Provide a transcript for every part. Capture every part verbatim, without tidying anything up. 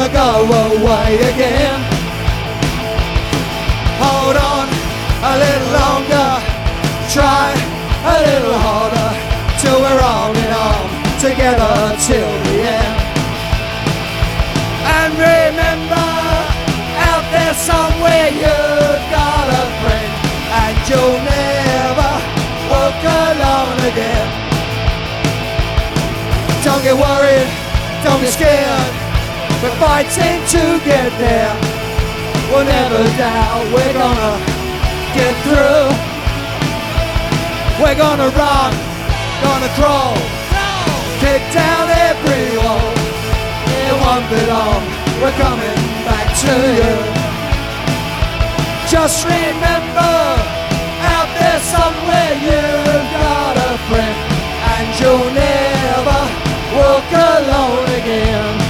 gonna go away again. Hold on a little longer, try a little harder, till we're arm in arm together till the end. And remember, out there somewhere you've got a friend, and you'll never walk alone again. Don't get worried, don't get scared, we're fighting to get there. We'll never doubt we're gonna get through. We're gonna run, gonna crawl, kick down every wall. It won't be long, we're coming back to you. Just remember, out there somewhere you've got a friend, and you'll never walk alone again.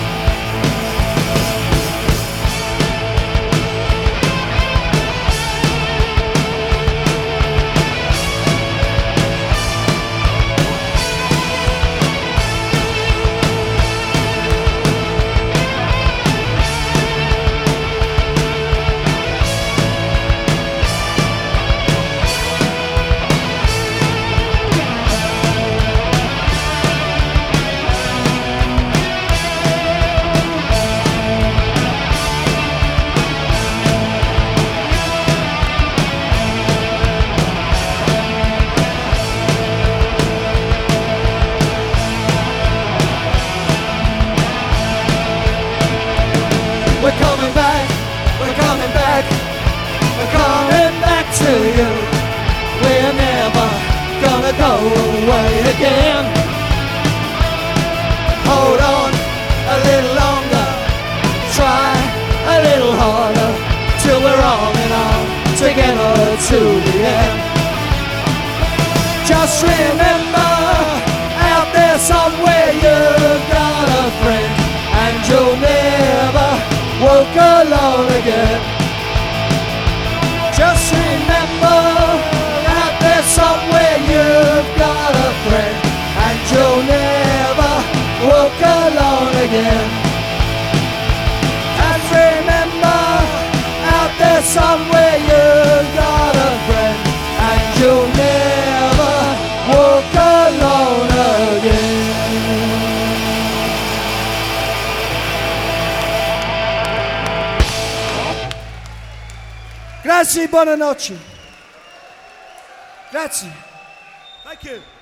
We're coming back, we're coming back, we're coming back to you. We're never gonna go away again. Hold on a little longer, try a little harder, till we're arm in arm together to the end. Just remember, out there somewhere you've got a friend, and you'll never walk alone again. Just remember, out there somewhere you've got a friend, and you'll never walk alone again. And remember, out there somewhere you've got a friend, and you'll never walk alone again. Grazie, buonanotte. Grazie. Thank you.